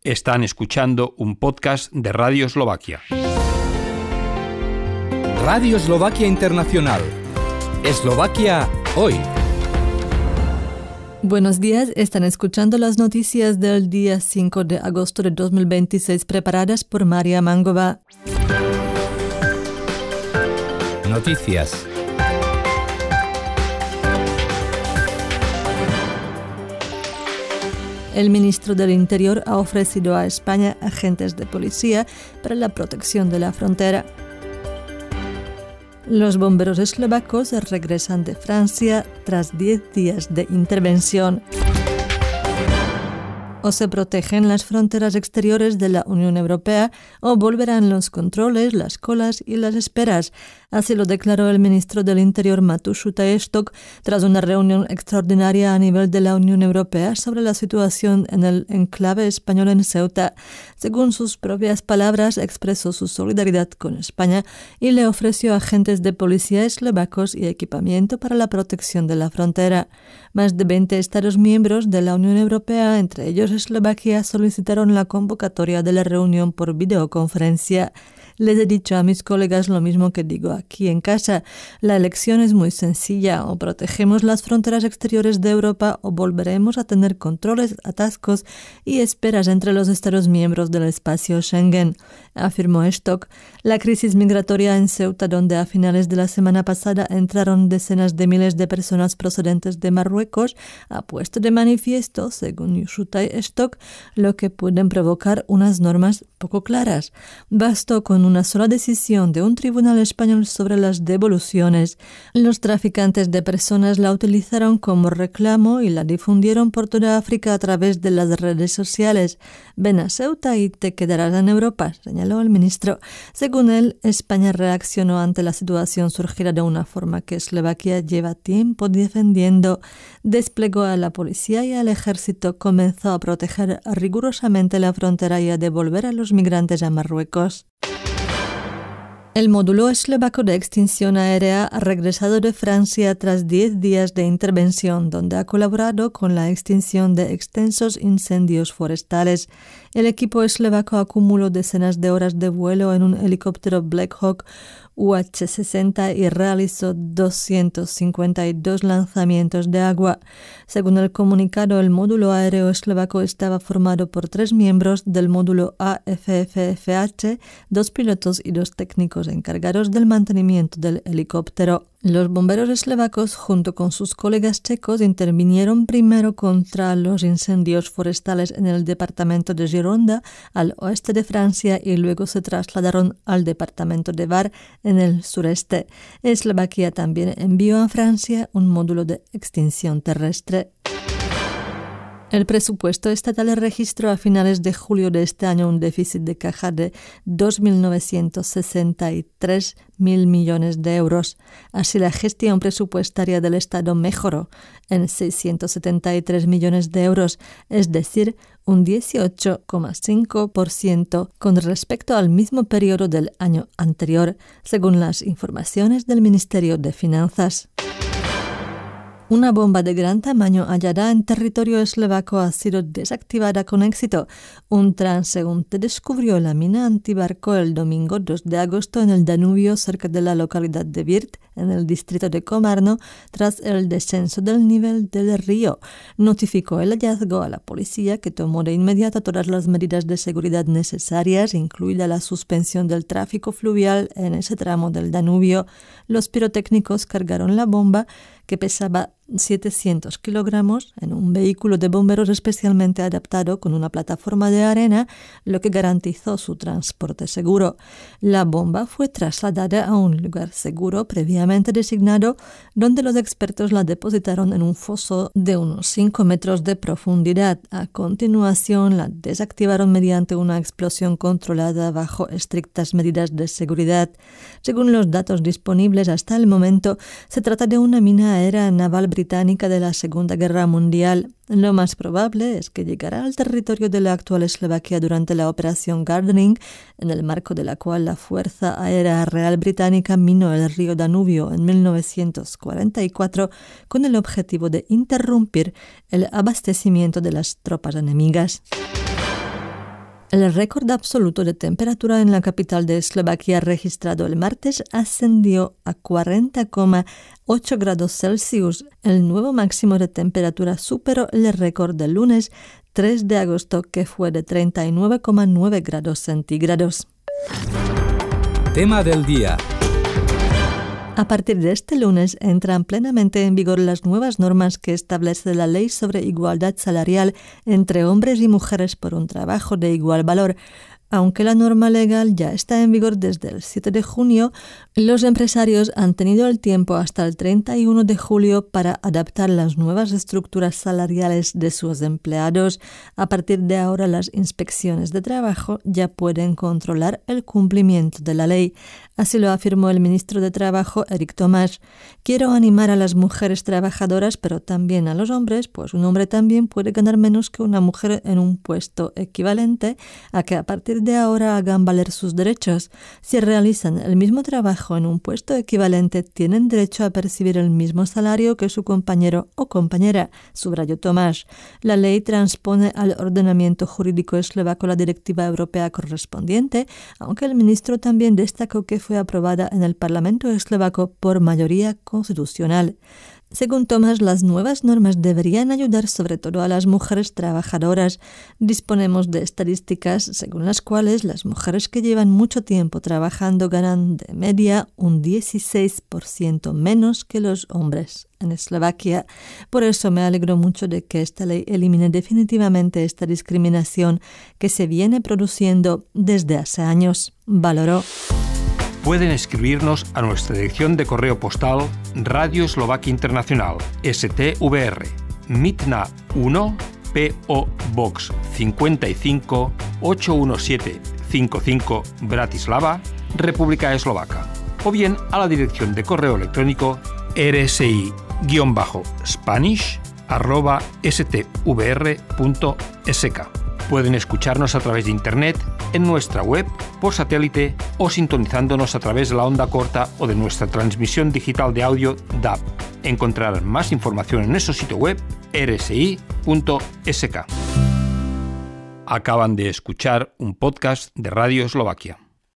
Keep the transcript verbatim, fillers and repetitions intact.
Están escuchando un podcast de Radio Eslovaquia. Radio Eslovaquia Internacional. Eslovaquia hoy. Buenos días, están escuchando las noticias del día cinco de agosto de dos mil veintiséis preparadas por María Mangova. Noticias. El ministro del Interior ha ofrecido a España agentes de policía para la protección de la frontera. Los bomberos eslovacos regresan de Francia tras diez días de intervención. O se protegen las fronteras exteriores de la Unión Europea o volverán los controles, las colas y las esperas. Así lo declaró el ministro del Interior Mateusz Tajstok tras una reunión extraordinaria a nivel de la Unión Europea sobre la situación en el enclave español en Ceuta. Según sus propias palabras, expresó su solidaridad con España y le ofreció agentes de policía eslovacos y equipamiento para la protección de la frontera. Más de veinte Estados miembros de la Unión Europea, entre ellos Eslovaquia, solicitaron la convocatoria de la reunión por videoconferencia. Les he dicho a mis colegas lo mismo que digo aquí en casa. La elección es muy sencilla: o protegemos las fronteras exteriores de Europa o volveremos a tener controles, atascos y esperas entre los Estados miembros del espacio Schengen, afirmó Stock. La crisis migratoria en Ceuta, donde a finales de la semana pasada entraron decenas de miles de personas procedentes de Marruecos, ha puesto de manifiesto, según Yusutai Stock, lo que pueden provocar unas normas poco claras. Bastó con una sola decisión de un tribunal español sobre las devoluciones. Los traficantes de personas la utilizaron como reclamo y la difundieron por toda África a través de las redes sociales. Ven a Ceuta y te quedarás en Europa, señaló el ministro. Según él, España reaccionó ante la situación surgida de una forma que Eslovaquia lleva tiempo defendiendo. Desplegó a la policía y al ejército, comenzó a proteger rigurosamente la frontera y a devolver a los migrantes a Marruecos. El módulo eslovaco de extinción aérea ha regresado de Francia tras diez días de intervención, donde ha colaborado con la extinción de extensos incendios forestales. El equipo eslovaco acumuló decenas de horas de vuelo en un helicóptero Black Hawk U H sesenta y realizó doscientos cincuenta y dos lanzamientos de agua. Según el comunicado, el módulo aéreo eslovaco estaba formado por tres miembros del módulo A F F F H, dos pilotos y dos técnicos encargados del mantenimiento del helicóptero. Los bomberos eslovacos, junto con sus colegas checos, intervinieron primero contra los incendios forestales en el departamento de Gironda, al oeste de Francia, y luego se trasladaron al departamento de Var, en el sureste. Eslovaquia también envió a Francia un módulo de extinción terrestre. El presupuesto estatal registró a finales de julio de este año un déficit de caja de dos mil novecientos sesenta y tres mil millones de euros. Así, la gestión presupuestaria del Estado mejoró en seiscientos setenta y tres millones de euros, es decir, un dieciocho coma cinco por ciento con respecto al mismo periodo del año anterior, según las informaciones del Ministerio de Finanzas. Una bomba de gran tamaño hallada en territorio eslovaco ha sido desactivada con éxito. Un transeúnte descubrió la mina antibarco el domingo dos de agosto en el Danubio, cerca de la localidad de Virt, en el distrito de Komarno, tras el descenso del nivel del río. Notificó el hallazgo a la policía, que tomó de inmediato todas las medidas de seguridad necesarias, incluida la suspensión del tráfico fluvial en ese tramo del Danubio. Los pirotécnicos cargaron la bomba, que pesaba setecientos kilogramos, en un vehículo de bomberos especialmente adaptado con una plataforma de arena, lo que garantizó su transporte seguro. La bomba fue trasladada a un lugar seguro previamente designado, donde los expertos la depositaron en un foso de unos cinco metros de profundidad. A continuación, la desactivaron mediante una explosión controlada bajo estrictas medidas de seguridad. Según los datos disponibles hasta el momento, se trata de una mina aérea naval británica de la Segunda Guerra Mundial. Lo más probable es que llegará al territorio de la actual Eslovaquia durante la Operación Gardening, en el marco de la cual la Fuerza Aérea Real Británica minó el río Danubio en mil novecientos cuarenta y cuatro con el objetivo de interrumpir el abastecimiento de las tropas enemigas. El récord absoluto de temperatura en la capital de Eslovaquia registrado el martes ascendió a cuarenta coma ocho grados Celsius. El nuevo máximo de temperatura superó el récord del lunes tres de agosto, que fue de treinta y nueve coma nueve grados centígrados. Tema del día. A partir de este lunes entran plenamente en vigor las nuevas normas que establece la Ley sobre Igualdad Salarial entre hombres y mujeres por un trabajo de igual valor. Aunque la norma legal ya está en vigor desde el siete de junio, los empresarios han tenido el tiempo hasta el treinta y uno de julio para adaptar las nuevas estructuras salariales de sus empleados. A partir de ahora, las inspecciones de trabajo ya pueden controlar el cumplimiento de la ley. Así lo afirmó el ministro de Trabajo, Erik Tomáš. Quiero animar a las mujeres trabajadoras, pero también a los hombres, pues un hombre también puede ganar menos que una mujer en un puesto equivalente, a que a partir de ahora hagan valer sus derechos. Si realizan el mismo trabajo en un puesto equivalente, tienen derecho a percibir el mismo salario que su compañero o compañera, subrayó Tomáš. La ley transpone al ordenamiento jurídico eslovaco la directiva europea correspondiente, aunque el ministro también destacó que fue aprobada en el Parlamento eslovaco por mayoría constitucional. Según Tomáš, las nuevas normas deberían ayudar sobre todo a las mujeres trabajadoras. Disponemos de estadísticas según las cuales las mujeres que llevan mucho tiempo trabajando ganan de media un dieciséis por ciento menos que los hombres en Eslovaquia. Por eso me alegro mucho de que esta ley elimine definitivamente esta discriminación que se viene produciendo desde hace años, valoró. Pueden escribirnos a nuestra dirección de correo postal Radio Eslovaquia Internacional, S T V R, Mitna uno, P O Box cincuenta y cinco, ocho uno siete cinco cinco, Bratislava, República Eslovaca, o bien a la dirección de correo electrónico rsi-spanish arroba stvr punto s k. Pueden escucharnos a través de Internet, en nuestra web, por satélite o sintonizándonos a través de la onda corta o de nuestra transmisión digital de audio D A B. Encontrarán más información en nuestro sitio web rsi punto s k. Acaban de escuchar un podcast de Radio Eslovaquia.